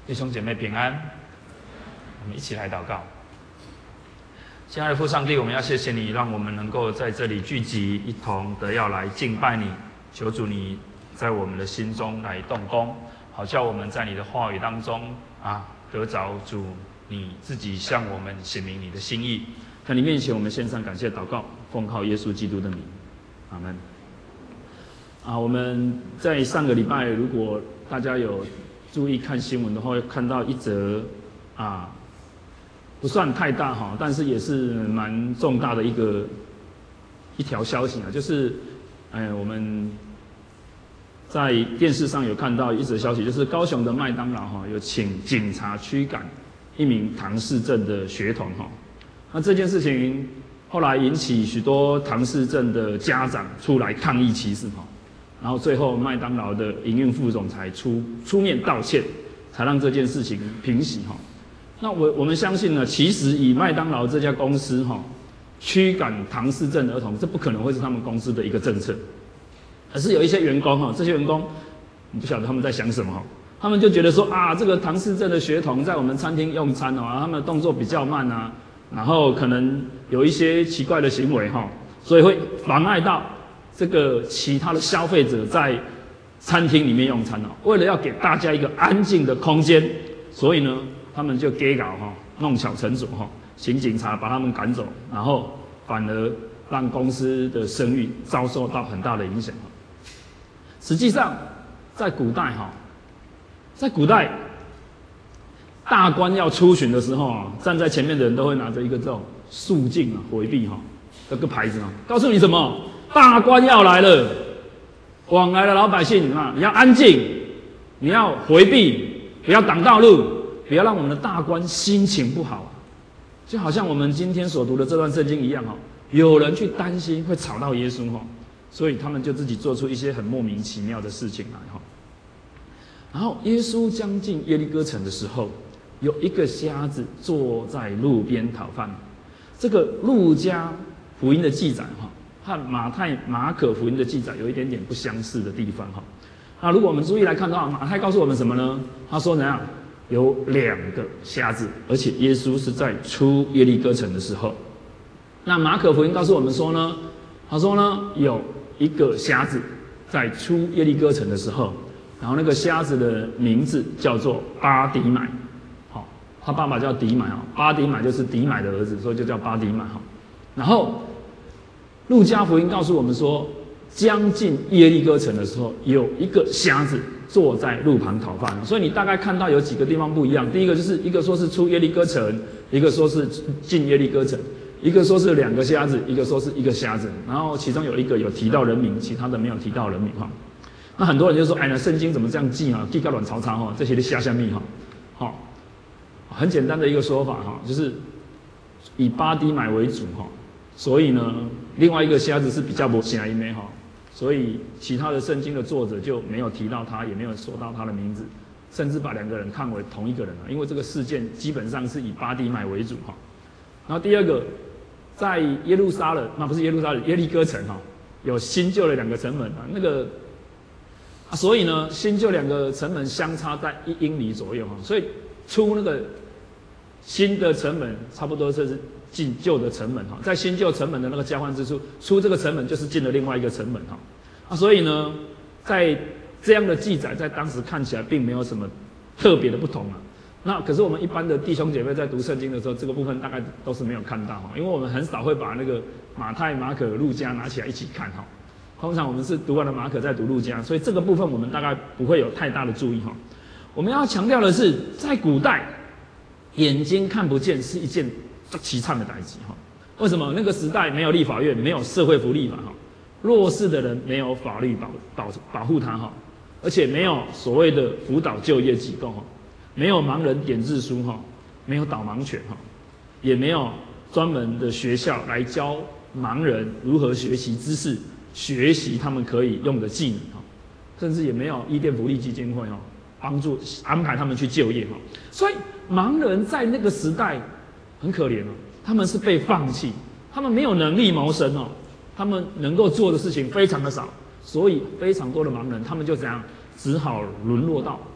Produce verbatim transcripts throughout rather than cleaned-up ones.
弟兄姐妹平安，我们一起来祷告。亲爱的父上帝，我们要谢谢你，让我们能够在这里聚集，一同的要来敬拜你。求主你在我们的心中来动工，好叫我们在你的话语当中啊，得着主你自己向我们显明你的心意。在你面前，我们献上感谢祷告，奉靠耶稣基督的名，阿门。啊，我们在上个礼拜，如果大家有注意看新闻的话，会看到一则啊，不算太大哈，但是也是蛮重大的一个一条消息啊，就是，哎，我们在电视上有看到一则消息，就是高雄的麦当劳哈，有请警察驱赶一名唐氏症的学童哈。那这件事情后来引起许多唐氏症的家长出来抗议歧视哈。然后最后麦当劳的营运副总裁出出面道歉，才让这件事情平息哈。那我我们相信呢，其实以麦当劳这家公司哈，驱赶唐氏症的儿童，这不可能会是他们公司的一个政策，而是有一些员工哈，这些员工，你不晓得他们在想什么哈，他们就觉得说啊，这个唐氏症的学童在我们餐厅用餐哦，他们的动作比较慢啊，然后可能有一些奇怪的行为哈，所以会妨碍到这个其他的消费者在餐厅里面用餐哦，为了要给大家一个安静的空间，所以呢，他们就给搞哈，弄巧成拙哈，请警察把他们赶走，然后反而让公司的声誉遭受到很大的影响。实际上，在古代哈，在古代大官要出巡的时候啊，站在前面的人都会拿着一个这种肃静啊、回避哈，这个牌子啊，告诉你什么？大官要来了，往来的老百姓啊，你要安静，你要回避，不要挡道路，不要让我们的大官心情不好。就好像我们今天所读的这段圣经一样哈，有人去担心会吵到耶稣哈，所以他们就自己做出一些很莫名其妙的事情来哈。然后耶稣将近耶利哥城的时候，有一个瞎子坐在路边讨饭。这个路加福音的记载哈，和马太、马可福音的记载有一点点不相似的地方哈。那如果我们注意来看的话，马太告诉我们什么呢？他说怎样？有两个瞎子，而且耶稣是在出耶利哥城的时候。那马可福音告诉我们说呢，他说呢有一个瞎子在出耶利哥城的时候，然后那个瞎子的名字叫做巴底买，好，他爸爸叫底买哈，巴底买就是底买的儿子，所以就叫巴底买哈。然后路加福音告诉我们说，将近耶利哥城的时候，有一个瞎子坐在路旁讨饭。所以你大概看到有几个地方不一样。第一个就是一个说是出耶利哥城，一个说是进耶利哥城，一个说是两个瞎子，一个说是一个瞎子。然后其中有一个有提到人名，其他的没有提到人名哈。那很多人就说，哎，那圣经怎么这样记啊？记到卵巢巢哈，这些的瞎下密哈，好，很简单的一个说法哈，就是以巴底买为主哈。所以呢，另外一个瞎子是比较没声音的哈，所以其他的圣经的作者就没有提到他，也没有说到他的名字，甚至把两个人看为同一个人了，因为这个事件基本上是以巴底买为主哈。然后第二个，在耶路撒冷，那不是耶路撒冷，耶利哥城哈，有新旧的两个城门啊，那个啊，所以呢，新旧两个城门相差在一英里左右哈，所以出那个新的城门差不多就是进旧的城门哈，在新旧城门的那个交换之处，出这个城门就是进了另外一个城门哈。啊，所以呢，在这样的记载，在当时看起来并没有什么特别的不同啊。那可是我们一般的弟兄姐妹在读圣经的时候，这个部分大概都是没有看到哈，因为我们很少会把那个马太、马可、路加拿起来一起看哈。通常我们是读完了马可再读路加，所以这个部分我们大概不会有太大的注意哈。我们要强调的是，在古代，眼睛看不见是一件凄惨的代志哈。为什么？那个时代没有立法院，没有社会福利法哈，弱势的人没有法律保保保护他哈，而且没有所谓的辅导就业机构哈，没有盲人点字书哈，没有导盲犬哈，也没有专门的学校来教盲人如何学习知识，学习他们可以用的技能哈，甚至也没有伊甸福利基金会哈，帮助安排他们去就业哈。所以盲人在那个时代很可怜哦，他们是被放弃，他们没有能力谋生哦，他们能够做的事情非常的少，所以非常多的盲人，他们就怎样，只好沦落到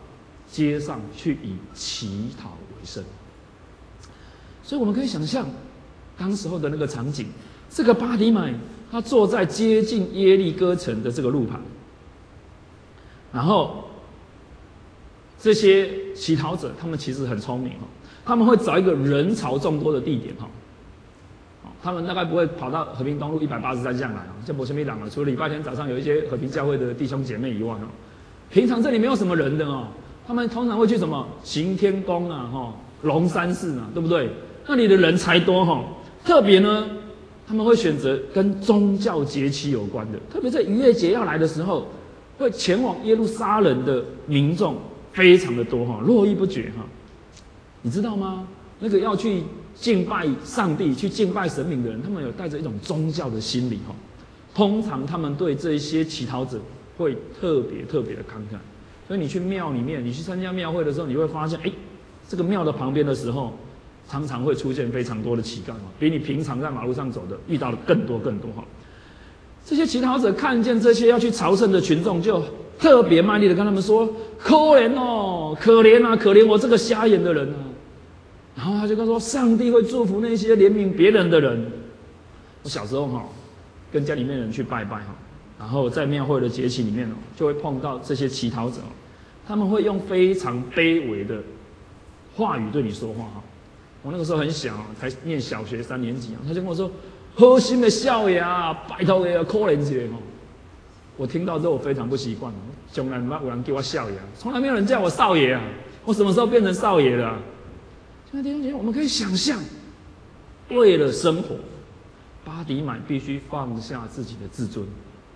街上去以乞讨为生。所以我们可以想象当时候的那个场景，这个巴底买他坐在接近耶利哥城的这个路旁，然后这些乞讨者他们其实很聪明，他们会找一个人潮众多的地点，他们大概不会跑到和平东路一百八十三巷来，像博什米朗啊，除了礼拜天早上有一些和平教会的弟兄姐妹以外，平常这里没有什么人的哦。他们通常会去什么行天宫啊、哈龙山寺啊，对不对？那里的人才多哈。特别呢，他们会选择跟宗教节期有关的，特别在逾越节要来的时候，会前往耶路撒冷的民众非常的多哈，络绎不绝哈。你知道吗？那个要去敬拜上帝、去敬拜神明的人，他们有带着一种宗教的心理哈。通常他们对这一些乞讨者会特别特别的慷慨。所以你去庙里面，你去参加庙会的时候，你会发现，哎，这个庙的旁边的时候，常常会出现非常多的乞丐嘛，比你平常在马路上走的遇到的更多更多哈。这些乞讨者看见这些要去朝圣的群众，就特别卖力的跟他们说：“可怜哦，可怜啊，可怜我这个瞎眼的人啊！”然后他就跟他说：“上帝会祝福那些怜悯别人的人。”我小时候哈，跟家里面人去拜拜哈。然后在庙会的节期里面哦，就会碰到这些乞讨者，他们会用非常卑微的话语对你说话哈。我那个时候很小，才念小学三年级啊，他就跟我说：“好心的少爷啊，拜托你啊，可怜一下哦。”我听到之后我非常不习惯，从来没有人叫我少爷，从来没有人叫我少爷啊，我什么时候变成少爷了啊？现在弟兄姐妹，我们可以想象，为了生活，巴底买必须放下自己的自尊。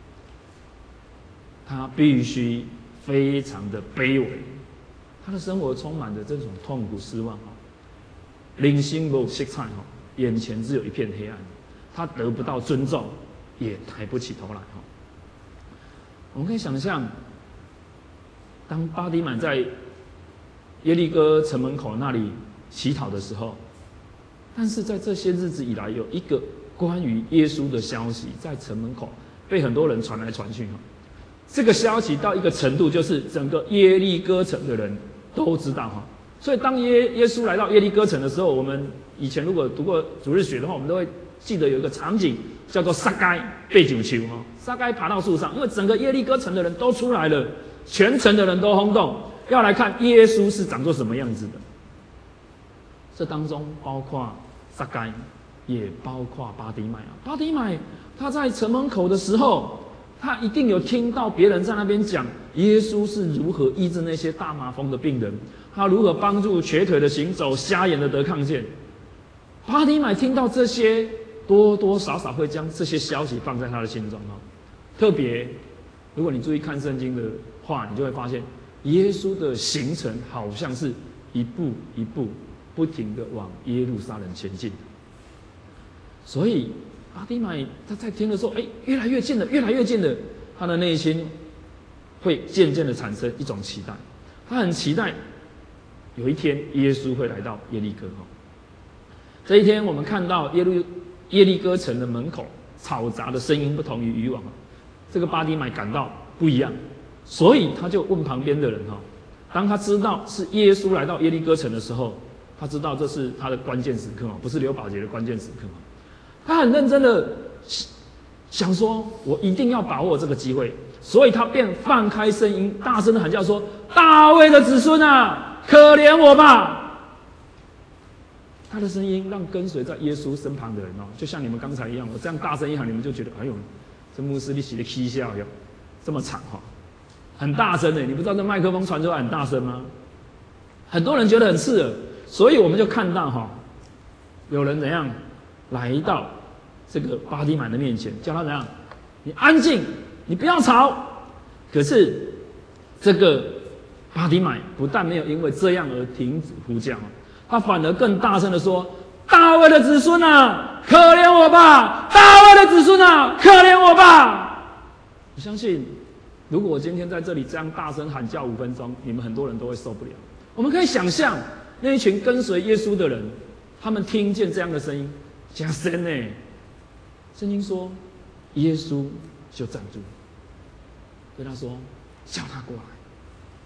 他必须非常的卑微，他的生活充满着这种痛苦、失望哈，人生没有色彩哈，眼前只有一片黑暗，他得不到尊重，也抬不起头来哈。我们可以想象，当巴底买在耶利哥城门口那里乞讨的时候，但是在这些日子以来，有一个关于耶稣的消息在城门口被很多人传来传去哈。这个消息到一个程度，就是整个耶利哥城的人都知道哈。所以当耶耶稣来到耶利哥城的时候，我们以前如果读过主日学的话，我们都会记得有一个场景叫做撒该被九球哈。撒该爬到树上，因为整个耶利哥城的人都出来了，全城的人都轰动，要来看耶稣是长作什么样子的。这当中包括撒该，也包括巴底买啊。巴底买他在城门口的时候，他一定有听到别人在那边讲耶稣是如何医治那些大麻风的病人，他如何帮助瘸腿的行走、瞎眼的得看见。巴底买听到这些，多多少少会将这些消息放在他的心中哈。特别，如果你注意看圣经的话，你就会发现，耶稣的行程好像是一步一步不停的往耶路撒冷前进。所以巴底买他在听的时候，哎，越来越近了，越来越近了，他的内心会渐渐的产生一种期待，他很期待有一天耶稣会来到耶利哥哈。这一天，我们看到耶路耶利哥城的门口嘈杂的声音不同于以往，这个巴底买感到不一样，所以他就问旁边的人哈，当他知道是耶稣来到耶利哥城的时候，他知道这是他的关键时刻嘛，不是刘宝杰的关键时刻嘛。他很认真的想说，我一定要把握这个机会，所以他便放开声音，大声的喊叫说：“大卫的子孙啊，可怜我吧！”他的声音让跟随在耶稣身旁的人哦，就像你们刚才一样，我这样大声一喊，你们就觉得，哎呦，这牧师你写的起笑哟，这么长哈，很大声的，你不知道这麦克风传出来很大声吗？很多人觉得很刺耳，所以我们就看到哈，有人怎样来到这个巴底买的面前，叫他怎样？你安静，你不要吵。可是这个巴底买不但没有因为这样而停止呼叫，他反而更大声的说：“大卫的子孙啊，可怜我吧！大卫的子孙啊，可怜我吧！”我相信，如果我今天在这里这样大声喊叫五分钟，你们很多人都会受不了。我们可以想象那一群跟随耶稣的人，他们听见这样的声音，加深呢。圣经说，耶稣就站住，对他说：“叫他过来。”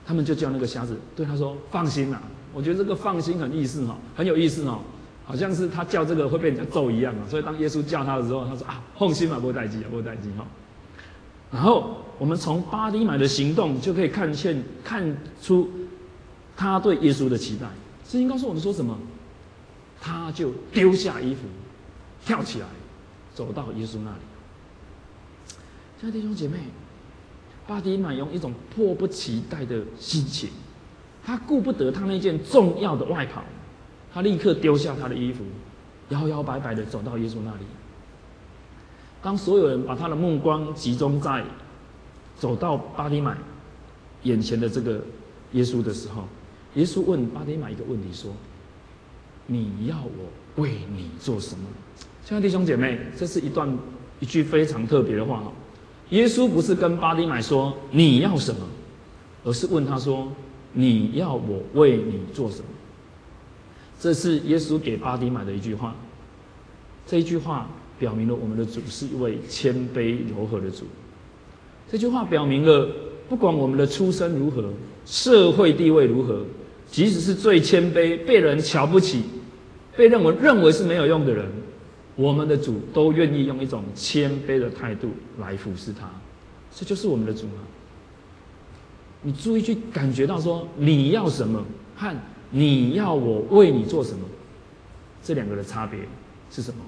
他们就叫那个瞎子对他说：“放心啦。”我觉得这个放心很意思哈，很有意思哈，好像是他叫这个会被人家揍一样啊。所以当耶稣叫他的时候，他说：“啊，放心嘛，不带机啊，不带机哈。”然后我们从巴底买的行动就可以看见看出他对耶稣的期待。圣经告诉我们说什么？他就丢下衣服，跳起来，走到耶稣那里。亲爱的弟兄姐妹，巴底买用一种迫不及待的心情，他顾不得他那件重要的外袍，他立刻丢下他的衣服，摇摇摆摆的走到耶稣那里。当所有人把他的目光集中在走到巴底买眼前的这个耶稣的时候，耶稣问巴底买一个问题说：“你要我为你做什么？”亲爱的弟兄姐妹，这是一段一句非常特别的话哈。耶稣不是跟巴底买说你要什么，而是问他说：“你要我为你做什么？”这是耶稣给巴底买的一句话。这一句话表明了我们的主是一位谦卑柔和的主。这句话表明了，不管我们的出身如何，社会地位如何，即使是最谦卑、被人瞧不起、被认为认为是没有用的人，我们的主都愿意用一种谦卑的态度来服侍他。这就是我们的主啊！你注意去感觉到说你要什么和你要我为你做什么，这两个的差别是什么？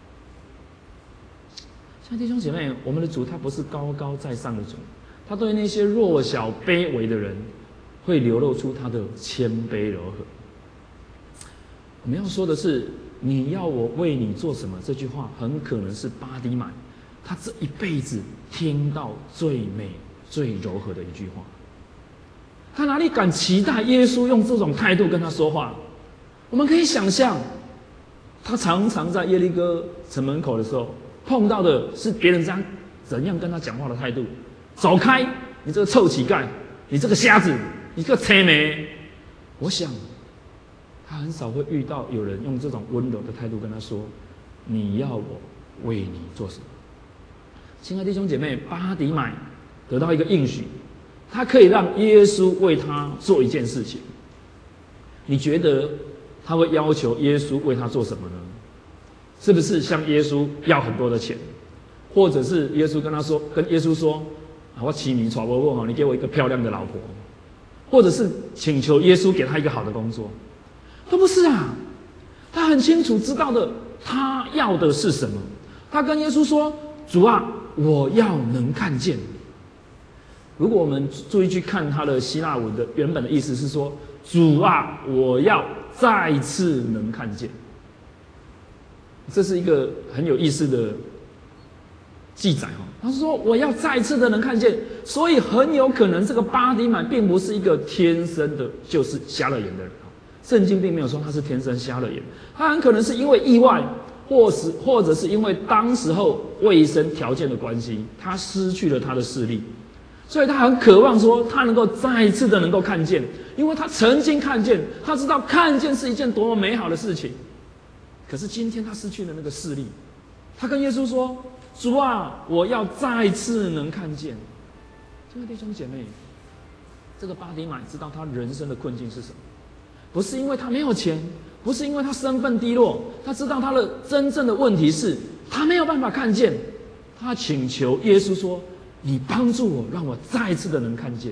亲爱的弟兄姐妹，我们的主他不是高高在上的主，他对那些弱小卑微的人会流露出他的谦卑柔和。我们要说的是，你要我为你做什么？这句话很可能是巴底买他这一辈子听到最美、最柔和的一句话。他哪里敢期待耶稣用这种态度跟他说话？我们可以想象，他常常在耶利哥城门口的时候，碰到的是别人这样怎样跟他讲话的态度：“走开，你这个臭乞丐，你这个瞎子，你这个青梅。”我想，他很少会遇到有人用这种温柔的态度跟他说：“你要我为你做什么？”亲爱的弟兄姐妹，巴底买得到一个应许，他可以让耶稣为他做一件事情。你觉得他会要求耶稣为他做什么呢？是不是向耶稣要很多的钱，或者是耶稣跟他说，跟耶稣说：“啊，我妻米娶不过，你给我一个漂亮的老婆。”或者是请求耶稣给他一个好的工作？都不是啊！他很清楚知道的，他要的是什么？他跟耶稣说：“主啊，我要能看见。”如果我们注意去看他的希腊文的原本的意思是说：“主啊，我要再次能看见。”这是一个很有意思的记载哈。他说：“我要再次的能看见。”所以很有可能这个巴底买并不是一个天生的就是瞎了眼的人。圣经并没有说他是天生瞎了眼，他很可能是因为意外，或是或者是因为当时候卫生条件的关系，他失去了他的视力，所以他很渴望说他能够再一次的能够看见，因为他曾经看见，他知道看见是一件多么美好的事情。可是今天他失去了那个视力，他跟耶稣说：“主啊，我要再次能看见。”亲爱的弟兄姐妹，这个巴底买知道他人生的困境是什么。不是因为他没有钱，不是因为他身份低落，他知道他的真正的问题是他没有办法看见。他请求耶稣说：“你帮助我，让我再一次的能看见。”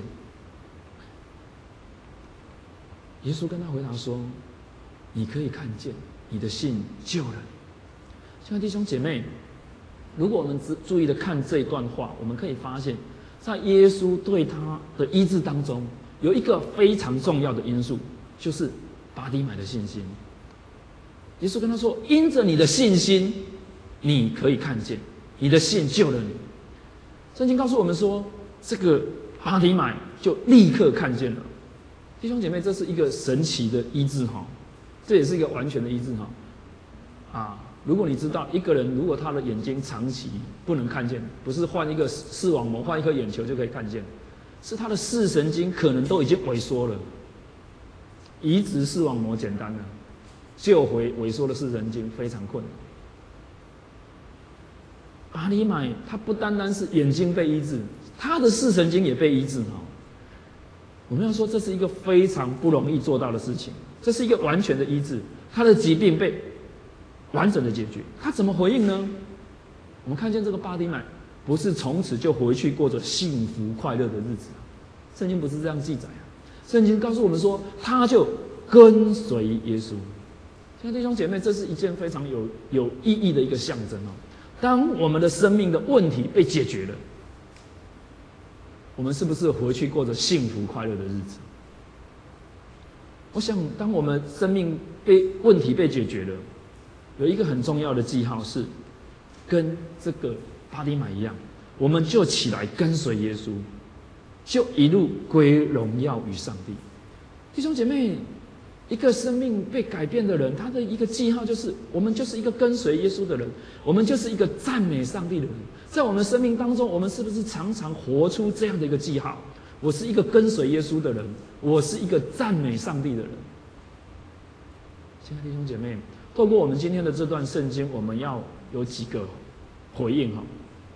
耶稣跟他回答说：“你可以看见，你的信救了你。”亲爱的弟兄姐妹，如果我们只注意的看这一段话，我们可以发现，在耶稣对他的医治当中，有一个非常重要的因素。就是巴底买的信心。耶稣跟他说：“因着你的信心，你可以看见，你的信救了你。”圣经告诉我们说，这个巴底买就立刻看见了。弟兄姐妹，这是一个神奇的医治哈，这也是一个完全的医治哈。啊，如果你知道一个人如果他的眼睛长期不能看见，不是换一个视网膜、换一颗眼球就可以看见，是他的视神经可能都已经萎缩了。移植视网膜简单了，救回萎缩的视神经非常困难。巴底买他不单单是眼睛被医治，他的视神经也被医治哈。 我们要说这是一个非常不容易做到的事情，这是一个完全的医治，他的疾病被完整的解决。他怎么回应呢？我们看见这个巴底买不是从此就回去过着幸福快乐的日子，圣经不是这样记载啊。圣经告诉我们说，他就跟随耶稣。亲爱的弟兄姐妹，这是一件非常有有意义的一个象征哦。当我们的生命的问题被解决了，我们是不是回去过着幸福快乐的日子？我想，当我们生命被问题被解决了，有一个很重要的记号是，跟这个巴底买一样，我们就起来跟随耶稣，就一路归荣耀与上帝。弟兄姐妹，一个生命被改变的人，他的一个记号就是，我们就是一个跟随耶稣的人，我们就是一个赞美上帝的人。在我们生命当中，我们是不是常常活出这样的一个记号？我是一个跟随耶稣的人，我是一个赞美上帝的人。亲爱的弟兄姐妹，透过我们今天的这段圣经，我们要有几个回应哈。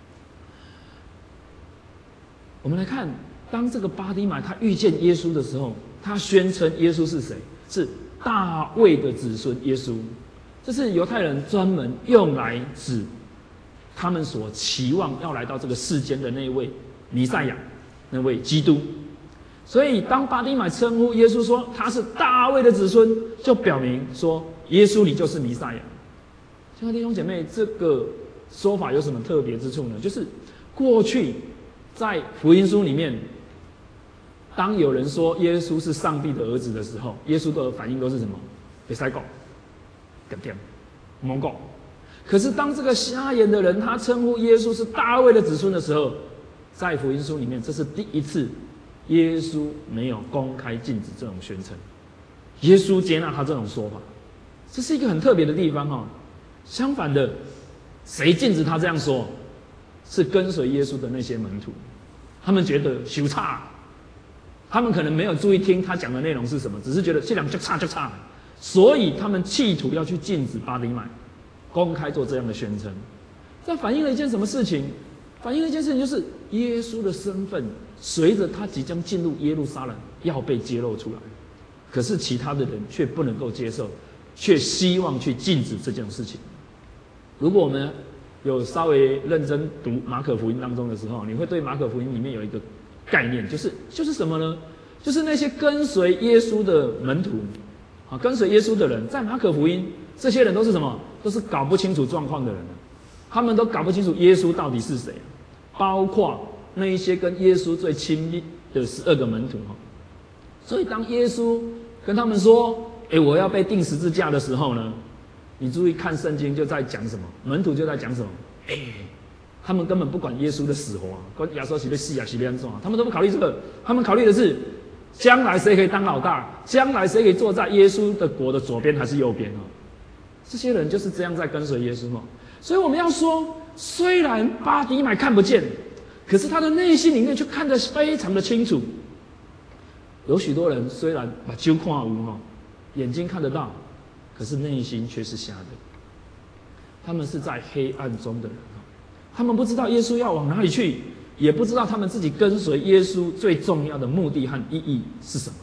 我们来看，当这个巴底买他遇见耶稣的时候，他宣称耶稣是谁？是大卫的子孙耶稣。这是犹太人专门用来指他们所期望要来到这个世间的那位弥赛亚，那位基督。所以当巴底买称呼耶稣说他是大卫的子孙，就表明说耶稣你就是弥赛亚。亲爱的弟兄姐妹，这个说法有什么特别之处呢？就是过去在福音书里面，当有人说耶稣是上帝的儿子的时候，耶稣的反应都是什么？别塞讲，点点，蒙讲。可是当这个瞎眼的人他称呼耶稣是大卫的子孙的时候，在福音书里面，这是第一次耶稣没有公开禁止这种宣称，耶稣接纳他这种说法，这是一个很特别的地方哦。相反的，谁禁止他这样说？是跟随耶稣的那些门徒，他们觉得羞差，他们可能没有注意听他讲的内容是什么，只是觉得这两就差就差，所以他们企图要去禁止巴底买公开做这样的宣称。这反映了一件什么事情？反映了一件事情，就是耶稣的身份随着他即将进入耶路撒冷要被揭露出来，可是其他的人却不能够接受，却希望去禁止这件事情。如果我们有稍微认真读马可福音当中的时候，你会对马可福音里面有一个概念，就是就是什么呢？就是那些跟随耶稣的门徒，啊，跟随耶稣的人，在马可福音，这些人都是什么？都是搞不清楚状况的人，他们都搞不清楚耶稣到底是谁，包括那一些跟耶稣最亲密的十二个门徒哈。所以当耶稣跟他们说：“哎，我要被钉十字架”的时候呢，你注意看圣经就在讲什么，门徒就在讲什么，哎，他们根本不管耶稣的死活啊，管亚瑟是被死啊，是被安怎啊，他们都不考虑这个，他们考虑的是将来谁可以当老大，将来谁可以坐在耶稣的国的左边还是右边啊？这些人就是这样在跟随耶稣哦。所以我们要说，虽然巴底买看不见，可是他的内心里面却看得非常的清楚。有许多人虽然把眼看有哈，眼睛看得到，可是内心却是瞎的。他们是在黑暗中的人，他们不知道耶稣要往哪里去，也不知道他们自己跟随耶稣最重要的目的和意义是什么。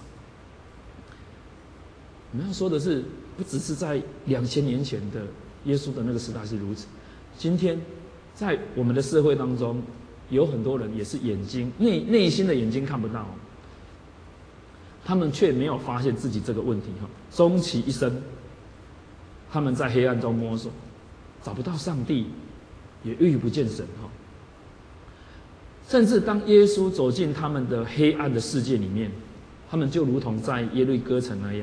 我们要说的是，不只是在两千年前的耶稣的那个时代是如此，今天在我们的社会当中，有很多人也是眼睛内内心的眼睛看不到，他们却没有发现自己这个问题哈，终其一生，他们在黑暗中摸索，找不到上帝，也遇不见神哈。甚至当耶稣走进他们的黑暗的世界里面，他们就如同在耶利哥城那样。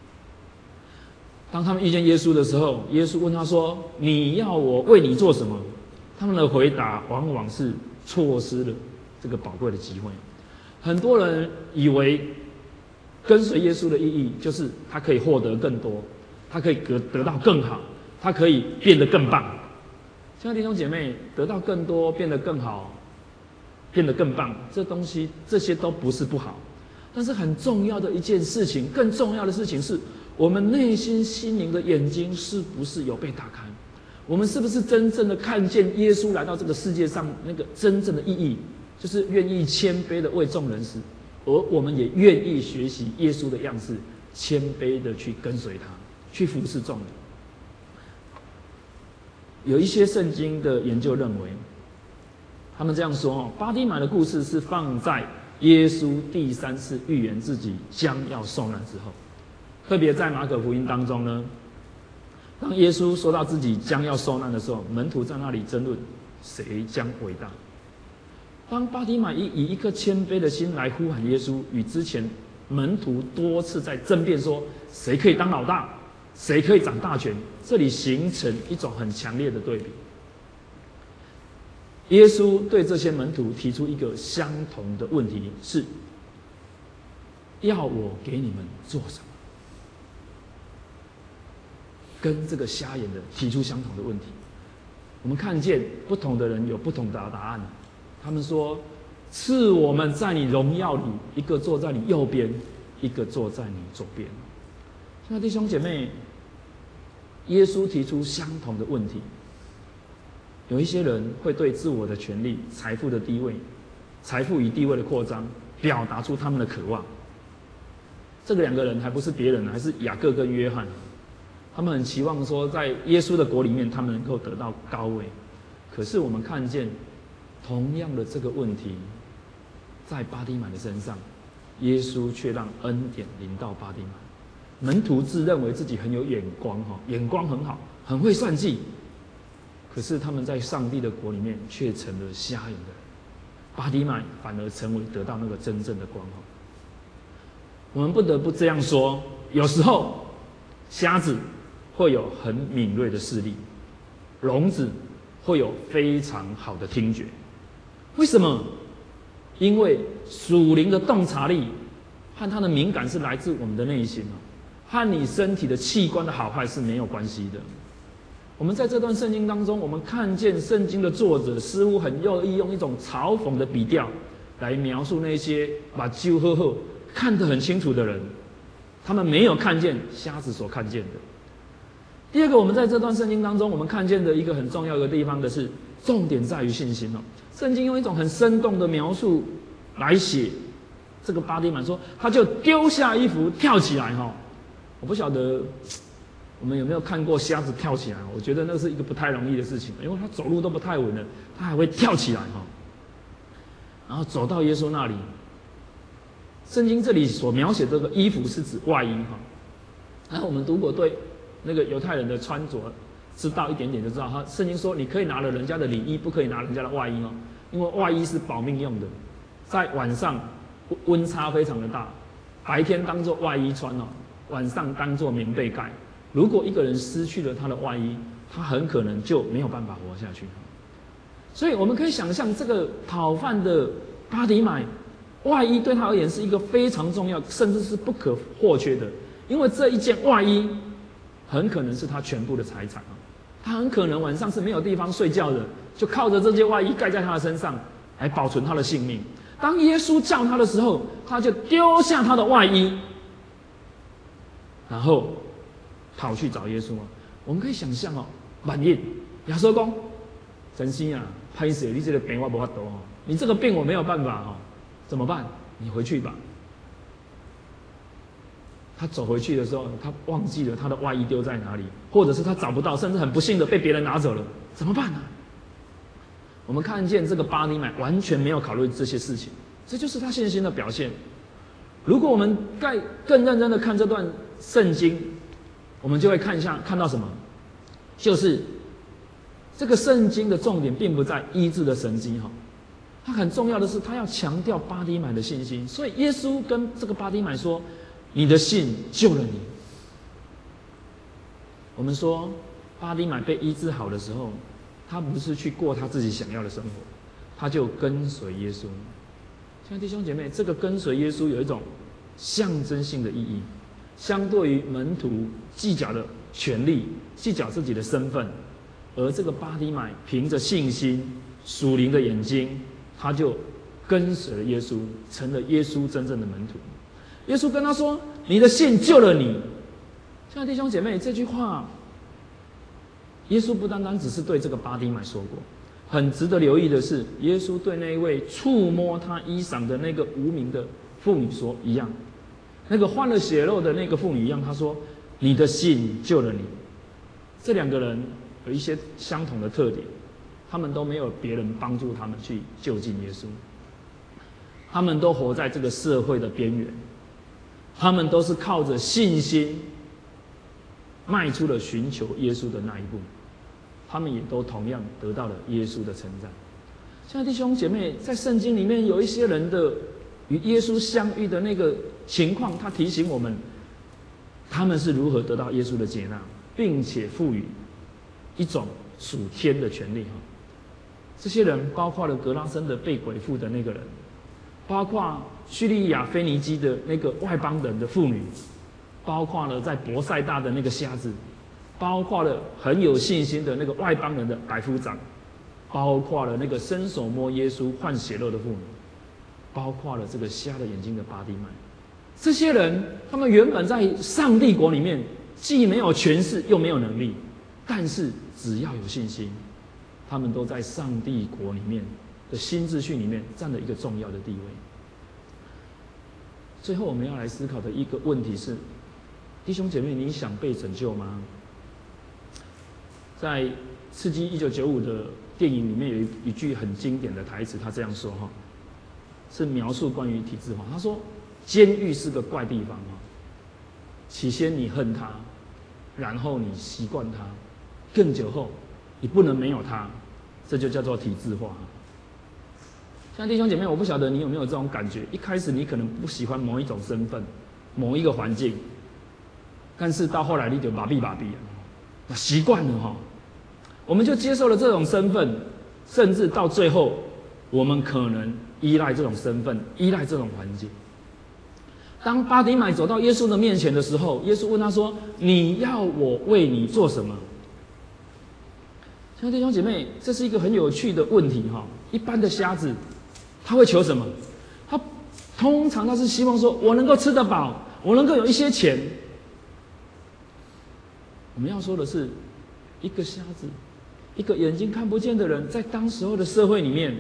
当他们遇见耶稣的时候，耶稣问他说：“你要我为你做什么？”他们的回答往往是错失了这个宝贵的机会。很多人以为跟随耶稣的意义就是他可以获得更多，他可以得得到更好，他可以变得更棒。亲爱的弟兄姐妹，得到更多，变得更好，变得更棒，这东西这些都不是不好，但是很重要的一件事情，更重要的事情是，我们内心心灵的眼睛是不是有被打开？我们是不是真正的看见耶稣来到这个世界上那个真正的意义，就是愿意谦卑的为众人死， 而我们也愿意学习耶稣的样式，谦卑的去跟随他，去服侍众人。有一些圣经的研究认为，他们这样说哦，巴底买的故事是放在耶稣第三次预言自己将要受难之后，特别在马可福音当中呢，当耶稣说到自己将要受难的时候，门徒在那里争论谁将伟大。当巴底买以以一颗谦卑的心来呼喊耶稣，与之前门徒多次在争辩说谁可以当老大，谁可以掌大权，这里形成一种很强烈的对比。耶稣对这些门徒提出一个相同的问题，是要我给你们做什么？跟这个瞎眼的提出相同的问题。我们看见不同的人有不同的答案。他们说：赐我们在你荣耀里，一个坐在你右边，一个坐在你左边。亲爱的弟兄姐妹，耶稣提出相同的问题。有一些人会对自我的权利、财富的地位、财富与地位的扩张，表达出他们的渴望。这个两个人还不是别人，还是雅各跟约翰。他们很期望说，在耶稣的国里面，他们能够得到高位。可是我们看见，同样的这个问题，在巴底买的身上，耶稣却让恩典临到巴底买。门徒自认为自己很有眼光，哈，眼光很好，很会算计。可是他们在上帝的国里面却成了瞎眼的人，巴底买反而成为得到那个真正的光。我们不得不这样说，有时候瞎子会有很敏锐的视力，聋子会有非常好的听觉。为什么？因为属灵的洞察力和它的敏感是来自我们的内心，和你身体的器官的好坏是没有关系的。我们在这段圣经当中，我们看见圣经的作者似乎很乐意用一种嘲讽的笔调来描述那些把酒喝后看得很清楚的人，他们没有看见瞎子所看见的。第二个，我们在这段圣经当中，我们看见的一个很重要的地方的是，重点在于信心哦。圣经用一种很生动的描述来写这个巴底买，说他就丢下衣服跳起来哈。我不晓得我们有没有看过瞎子跳起来？我觉得那是一个不太容易的事情，因为他走路都不太稳了，他还会跳起来哈，然后走到耶稣那里。圣经这里所描写这个衣服是指外衣哈。然后我们如果对那个犹太人的穿着知道一点点，就知道他圣经说你可以拿了人家的里衣，不可以拿人家的外衣哦，因为外衣是保命用的，在晚上温差非常的大，白天当做外衣穿哦，晚上当做棉被盖。如果一个人失去了他的外衣，他很可能就没有办法活下去。所以我们可以想象，这个讨饭的巴底买，外衣对他而言是一个非常重要，甚至是不可或缺的，因为这一件外衣很可能是他全部的财产啊。他很可能晚上是没有地方睡觉的，就靠着这件外衣盖在他的身上，来保存他的性命。当耶稣叫他的时候，他就丢下他的外衣，然后跑去找耶稣啊！我们可以想象哦，万一耶稣说：“真心啊，拍死你这个病我没法度哦，你这个病我没有办法哦，怎么办？你回去吧。”他走回去的时候，他忘记了他的外衣丢在哪里，或者是他找不到，甚至很不幸的被别人拿走了，怎么办呢？我们看见这个巴底买完全没有考虑这些事情，这就是他信心的表现。如果我们更更认真的看这段圣经，我们就会看一下看到什么，就是这个圣经的重点并不在医治的神迹哈，它很重要的是他要强调巴底买的信心。所以耶稣跟这个巴底买说：“你的信救了你。”我们说巴底买被医治好的时候，他不是去过他自己想要的生活，他就跟随耶稣。亲爱的弟兄姐妹，这个跟随耶稣有一种象征性的意义。相对于门徒计较的权利、计较自己的身份，而这个巴底买凭着信心、属灵的眼睛，他就跟随了耶稣，成了耶稣真正的门徒。耶稣跟他说：“你的信救了你。”亲爱的弟兄姐妹，这句话，耶稣不单单只是对这个巴底买说过，很值得留意的是，耶稣对那一位触摸他衣裳的那个无名的妇女说一样，那个换了血肉的那个妇女一样，她说你的信救了你。这两个人有一些相同的特点，他们都没有别人帮助他们去就近耶稣，他们都活在这个社会的边缘，他们都是靠着信心迈出了寻求耶稣的那一步，他们也都同样得到了耶稣的称赞。现在弟兄姐妹，在圣经里面有一些人的与耶稣相遇的那个情况，他提醒我们，他们是如何得到耶稣的接纳，并且赋予一种属天的权利。这些人包括了格拉森的被鬼附的那个人，包括叙利亚腓尼基的那个外邦人的妇女，包括了在伯赛大的那个瞎子，包括了很有信心的那个外邦人的百夫长，包括了那个伸手摸耶稣换血肉的妇女，包括了这个瞎了眼睛的巴蒂麦。这些人，他们原本在上帝国里面既没有权势又没有能力，但是只要有信心，他们都在上帝国里面的新秩序里面占了一个重要的地位。最后我们要来思考的一个问题是，弟兄姐妹，你想被拯救吗？在《刺激一九九五》的电影里面有一一句很经典的台词，他这样说哈，是描述关于体制化。他说：“监狱是个怪地方啊，起先你恨它，然后你习惯它，更久后你不能没有它，这就叫做体制化。”像弟兄姐妹，我不晓得你有没有这种感觉，一开始你可能不喜欢某一种身份、某一个环境，但是到后来你就麻痹麻痹了，那习惯了哈，我们就接受了这种身份，甚至到最后，我们可能依赖这种身份，依赖这种环境。当巴底买走到耶稣的面前的时候，耶稣问他说：“你要我为你做什么？”亲爱的弟兄姐妹，这是一个很有趣的问题哈。一般的瞎子，他会求什么？他通常他是希望说，我能够吃得饱，我能够有一些钱。我们要说的是，一个瞎子，一个眼睛看不见的人，在当时候的社会里面，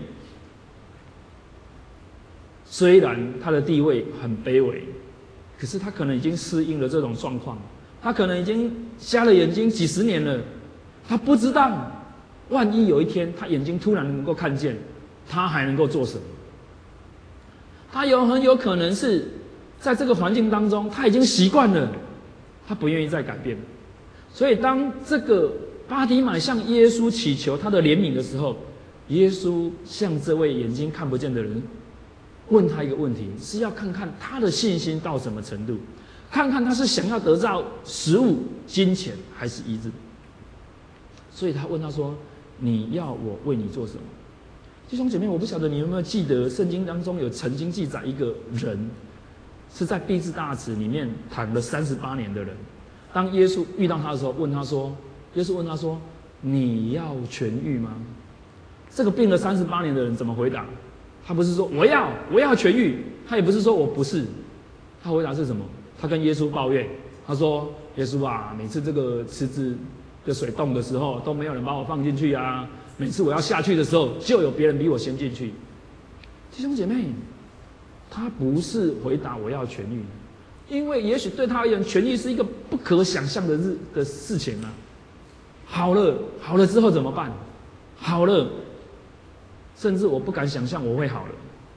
虽然他的地位很卑微，可是他可能已经适应了这种状况，他可能已经瞎了眼睛几十年了，他不知道，万一有一天他眼睛突然能够看见，他还能够做什么？他有很有可能是在这个环境当中，他已经习惯了，他不愿意再改变。所以当这个巴底买向耶稣祈求他的怜悯的时候，耶稣向这位眼睛看不见的人问他一个问题，是要看看他的信心到什么程度，看看他是想要得到食物、金钱还是医治。所以他问他说：“你要我为你做什么？”弟兄姐妹，我不晓得你有没有记得圣经当中有曾经记载一个人是在毕士大池里面躺了三十八年的人。当耶稣遇到他的时候，问他说：“耶稣问他说，你要痊愈吗？”这个病了三十八年的人怎么回答？他不是说我要我要痊愈，他也不是说我不是，他回答是什么？他跟耶稣抱怨，他说：“耶稣啊，每次这个池子的水动的时候，都没有人把我放进去啊！每次我要下去的时候，就有别人比我先进去。”弟兄姐妹，他不是回答我要痊愈，因为也许对他而言，痊愈是一个不可想象的日的事情啊。好了，好了之后怎么办？好了，甚至我不敢想象我会好了。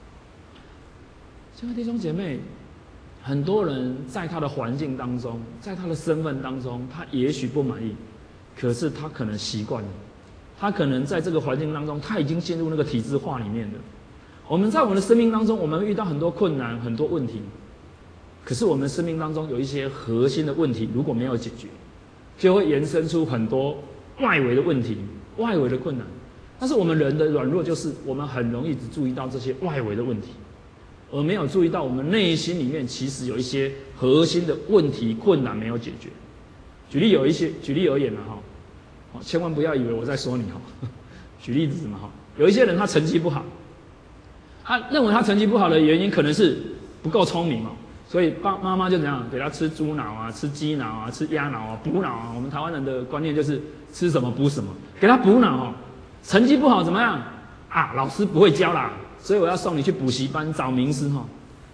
亲爱的弟兄姐妹，很多人在他的环境当中，在他的身份当中，他也许不满意，可是他可能习惯了，他可能在这个环境当中，他已经进入那个体制化里面了。我们在我们的生命当中，我们遇到很多困难、很多问题，可是我们生命当中有一些核心的问题，如果没有解决，就会延伸出很多外围的问题、外围的困难。但是我们人的软弱就是，我们很容易只注意到这些外围的问题，而没有注意到我们内心里面其实有一些核心的问题、困难没有解决。举例有一些，举例而言嘛，哈，千万不要以为我在说你哈。举例子嘛，哈，有一些人他成绩不好，他认为他成绩不好的原因可能是不够聪明嘛，所以爸妈妈就怎样给他吃猪脑啊、吃鸡脑啊、吃鸭脑啊、补脑啊。我们台湾人的观念就是吃什么补什么，给他补脑哦。成绩不好怎么样啊？老师不会教啦，所以我要送你去补习班找名师哈。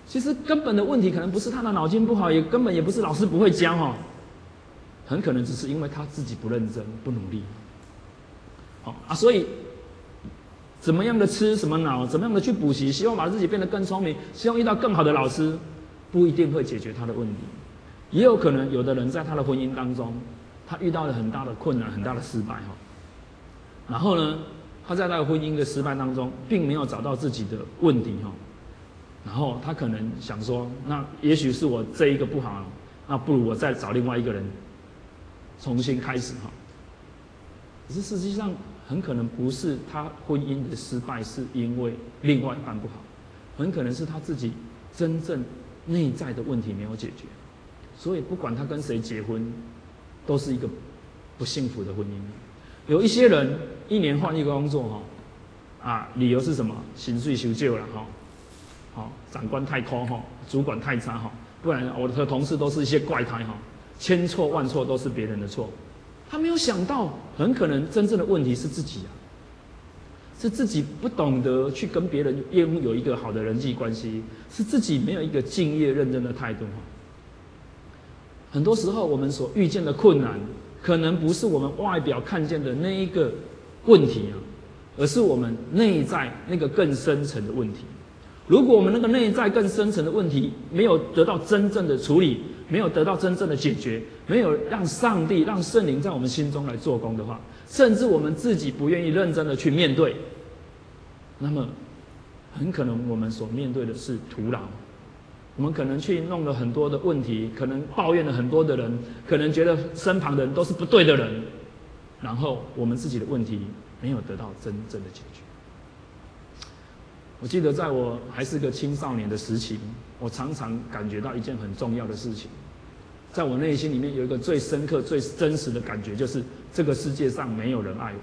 其实根本的问题可能不是他的脑筋不好，也根本也不是老师不会教哈，很可能只是因为他自己不认真、不努力。好啊，所以怎么样的吃什么脑，怎么样的去补习，希望把自己变得更聪明，希望遇到更好的老师，不一定会解决他的问题。也有可能有的人在他的婚姻当中，他遇到了很大的困难、很大的失败哈，然后呢，他在他的婚姻的失败当中，并没有找到自己的问题哈，然后他可能想说，那也许是我这一个不好，那不如我再找另外一个人重新开始哈。可是实际上，很可能不是他婚姻的失败是因为另外一半不好，很可能是他自己真正内在的问题没有解决，所以不管他跟谁结婚，都是一个不幸福的婚姻。有一些人一年换一个工作哈，啊，理由是什么？薪水收少了哈，好，长官太抠哈，主管太差哈，不然我的同事都是一些怪胎哈，千错万错都是别人的错。他没有想到，很可能真正的问题是自己啊，是自己不懂得去跟别人拥有一个好的人际关系，是自己没有一个敬业认真的态度。很多时候，我们所遇见的困难，可能不是我们外表看见的那一个问题啊，而是我们内在那个更深层的问题。如果我们那个内在更深层的问题没有得到真正的处理，没有得到真正的解决，没有让上帝、让圣灵在我们心中来做工的话，甚至我们自己不愿意认真的去面对，那么很可能我们所面对的是徒劳。我们可能去弄了很多的问题，可能抱怨了很多的人，可能觉得身旁的人都是不对的人，然后我们自己的问题没有得到真正的解决。我记得在我还是个青少年的时期，我常常感觉到一件很重要的事情，在我内心里面有一个最深刻、最真实的感觉，就是这个世界上没有人爱我。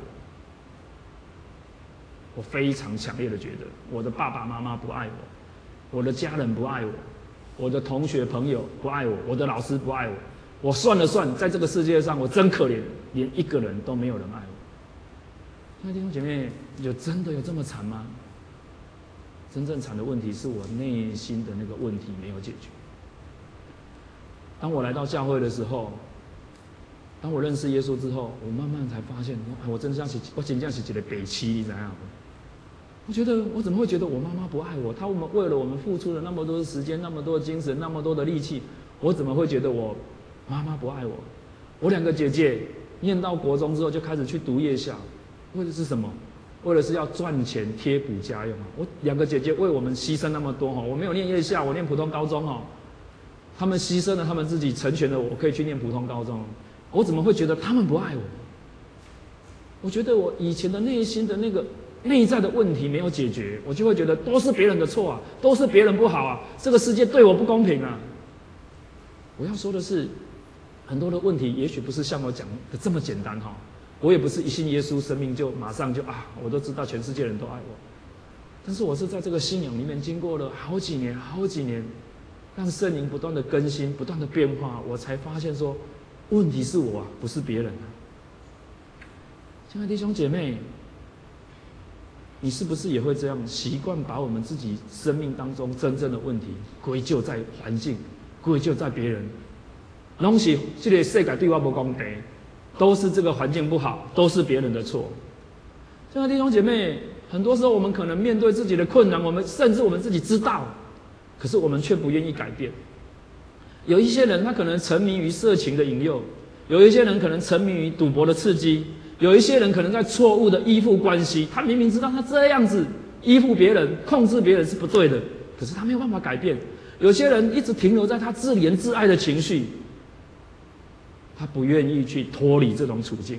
我非常强烈的觉得，我的爸爸妈妈不爱我，我的家人不爱我，我的同学朋友不爱我，我的老师不爱我。我算了算，在这个世界上，我真可怜，连一个人都没有人爱我。那弟兄姐妹，有真的有这么惨吗？真正惨的问题是我内心的那个问题没有解决。当我来到教会的时候，当我认识耶稣之后，我慢慢才发现，我真的像是我真正是一个北七，你知道吗？我觉得我怎么会觉得我妈妈不爱我？她们为了我们付出了那么多的时间、那么多的精神、那么多的力气，我怎么会觉得我妈妈不爱我？我两个姐姐念到国中之后就开始去读夜校，为的是什么？为了是要赚钱贴补家用。我两个姐姐为我们牺牲那么多，我没有念夜校，我念普通高中，他们牺牲了他们自己，成全了我可以去念普通高中。我怎么会觉得他们不爱我？我觉得我以前的内心的那个内在的问题没有解决，我就会觉得都是别人的错啊，都是别人不好啊，这个世界对我不公平啊。我要说的是，很多的问题也许不是像我讲的这么简单哈。我也不是一信耶稣，生命就马上就啊，我都知道全世界人都爱我。但是我是在这个信仰里面经过了好几年、好几年，让圣灵不断的更新、不断的变化，我才发现说，问题是我啊，不是别人啊。亲爱的弟兄姐妹，你是不是也会这样习惯把我们自己生命当中真正的问题归咎在环境，归咎在别人？拢是这个世界对我不公平。都是这个环境不好，都是别人的错。亲爱的弟兄姐妹，很多时候我们可能面对自己的困难，我们甚至我们自己知道，可是我们却不愿意改变。有一些人他可能沉迷于色情的引诱，有一些人可能沉迷于赌博的刺激，有一些人可能在错误的依附关系。他明明知道他这样子依附别人、控制别人是不对的，可是他没有办法改变。有些人一直停留在他自怜自爱的情绪。他不愿意去脱离这种处境。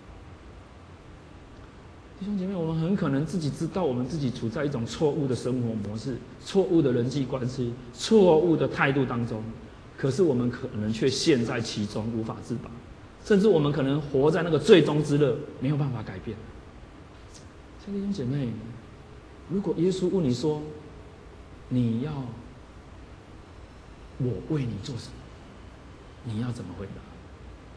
弟兄姐妹，我们很可能自己知道我们自己处在一种错误的生活模式、错误的人际关系、错误的态度当中，可是我们可能却陷在其中无法自拔，甚至我们可能活在那个最终之乐，没有办法改变。亲爱的弟兄姐妹，如果耶稣问你说：“你要我为你做什么？”你要怎么回答？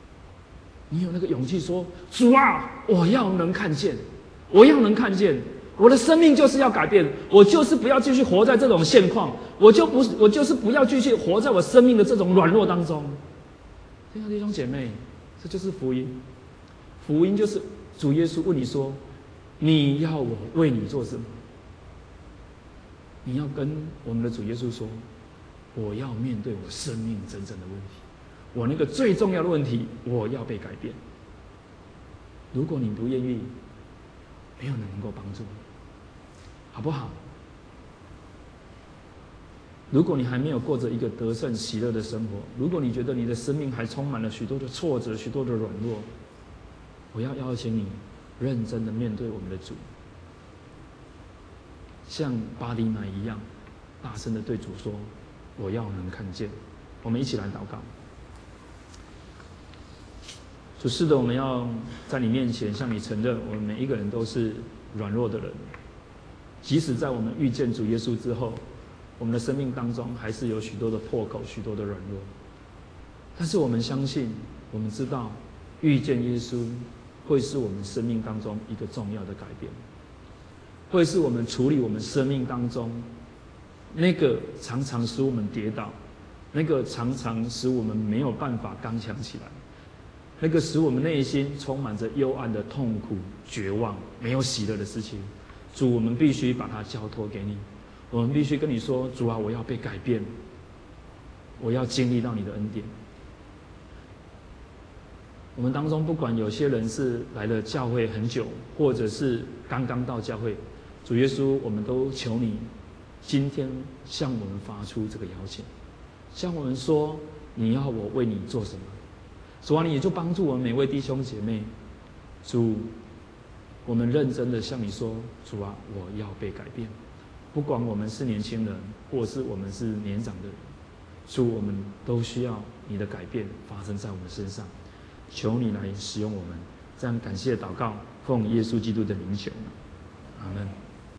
你有那个勇气说：“主啊，我要能看见，我要能看见， 我的生命就是要改变，我就是不要继续活在这种现况，我就不，我就是不要继续活在我生命的这种软弱当中。亲爱的弟兄姐妹，这就是福音。福音就是主耶稣问你说：“你要我为你做什么？”你要跟我们的主耶稣说：“我要面对我生命真正的问题，我那个最重要的问题，我要被改变。”如果你不愿意，没有人能够帮助你，好不好？如果你还没有过着一个得胜喜乐的生活，如果你觉得你的生命还充满了许多的挫折、许多的软弱，我要邀请你认真的面对我们的主，像巴底买一样，大声的对主说：“我要能看见。”我们一起来祷告。主，是的，我们要在你面前向你承认，我们每一个人都是软弱的人。即使在我们遇见主耶稣之后，我们的生命当中还是有许多的破口，许多的软弱。但是我们相信，我们知道，遇见耶稣会是我们生命当中一个重要的改变，会是我们处理我们生命当中那个常常使我们跌倒，那个常常使我们没有办法刚强起来，那个使我们内心充满着幽暗的痛苦、绝望、没有喜乐的事情。主，我们必须把它交托给你，我们必须跟你说：“主啊，我要被改变，我要经历到你的恩典。”我们当中不管有些人是来了教会很久，或者是刚刚到教会，主耶稣，我们都求你今天向我们发出这个邀请，向我们说你要我为你做什么。主啊，你也就帮助我们每位弟兄姐妹。主，我们认真的向你说：“主啊，我要被改变。”不管我们是年轻人，或是我们是年长的人，主，我们都需要你的改变发生在我们身上。求你来使用我们，这样感谢祷告，奉耶稣基督的名求，阿们。